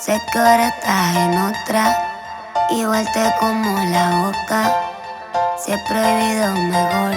Sé que ahora estás en otra, igual te como la boca. Si es prohibido mejor,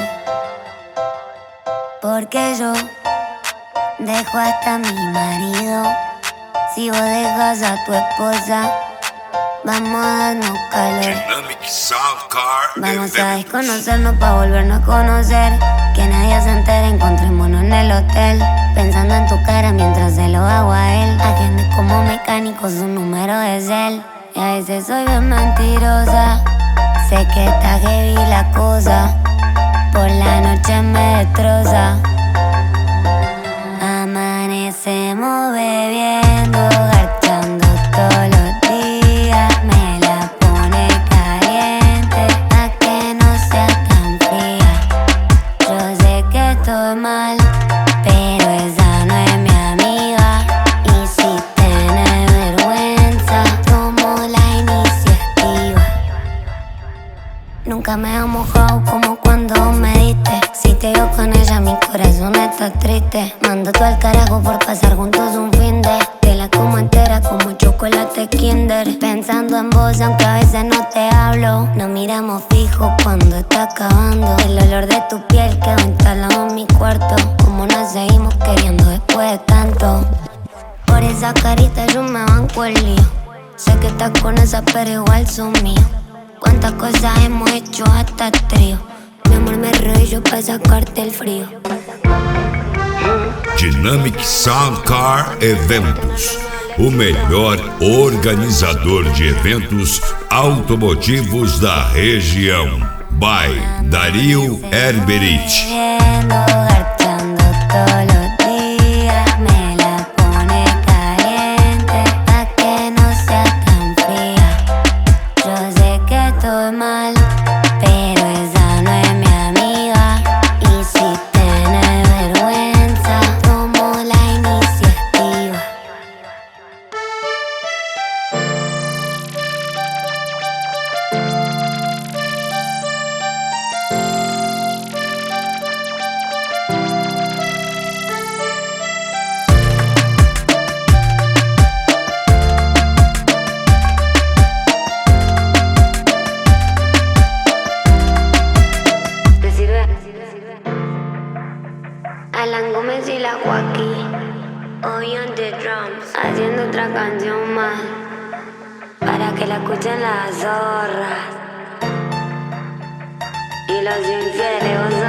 porque yo dejo hasta mi marido. Si vos dejas a tu esposa, vamos a darnos calor. Vamos a desconocernos pa' volvernos a conocer. Que nadie se entere, encontrémonos en el hotel. Pensando en tu cara mientras se lo hago a él. Agende como mecánico, su número es él. Y a veces soy bien mentirosa. Sé que está heavy la cosa. Por la noche me destroza. Amanecemos bebiendo, garchando todos los días. Me la pone caliente, a que no sea tan fría. Yo sé que estoy mal, pero esa no es mi amiga. Y si tienes vergüenza, tomo la iniciativa. Nunca me ha mojado como cuando me diste. Si te veo con ella, mi corazón está triste. Mando tú al carajo por pasar juntos un fin de. Te la como entera como chocolate Kinder. Pensando en vos aunque a veces no te hablo. Nos miramos fijo cuando está acabando. El olor de tu piel quedó instalado en mi cuarto. Como nos seguimos queriendo después de tanto. Por esa carita yo me banco el lío. Sé que estás con esa pero igual son míos. Cuántas cosas hemos hecho hasta el trío. Mi amor me rollo para sacarte el frío. Dynamic Sound Car Eventos, o melhor organizador de eventos automotivos da região. By Dario Herberich. Alan Gómez y la Joaquín, hoy on the drums, haciendo otra canción más, para que la escuchen las zorras y los infieles.